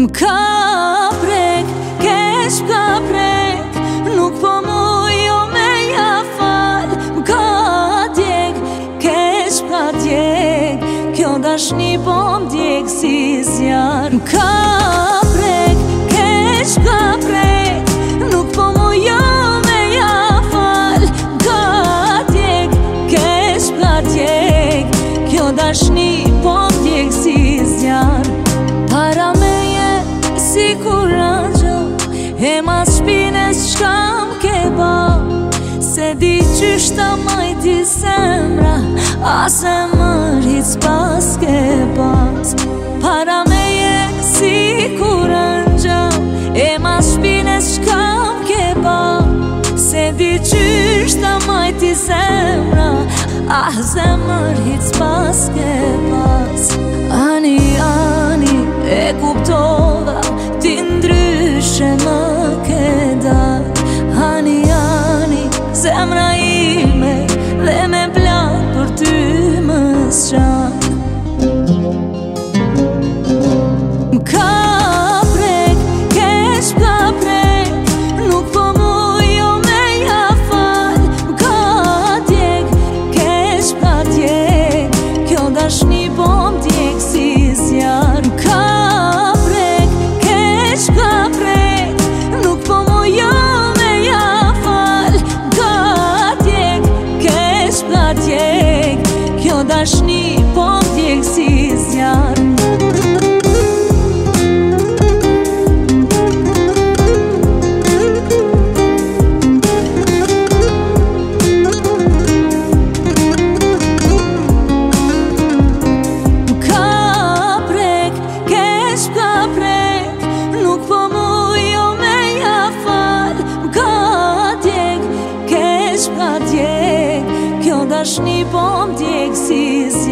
M'ka prek, keq m'ka prek, nuk po mujo me ja fal. M'ka djeg, keq m'ka djeg, kjo dashni po m'djeg si zjar. M'ka prek, keq m'ka prek, nuk po mujo me ja fal. M'ka djeg, keq m'ka djeg, kjo dashni po m'djeg si zjar. Para meje si kurangjo, e mas shpines qka m'ke ba. Se di qysh ta majti zemra, a se mërit s'pas ke pas. Para meje si kurangjo, e mas shpines qka m'ke ba. Se di qysh ta majti zemra, a se mërit s'pas ke pas. Ani, ani, e kuptova, ti ndryshe më ke dal. Ani, ani, zemra ime, dhe me plak për ty më s'qan. M'ka prek, keq m'ka prek, nuk po mujo me ja fal. M'ka djeg, keq m'ka djeg, kjo dashni po m'djeg si zjar. M'ka prek, keq m'ka prek, nuk po mujo me ja fal. M'ka djeg, keq m'ka djeg, kjo dashni po m'djeg si zjar. Kjo dashni po m'djeg si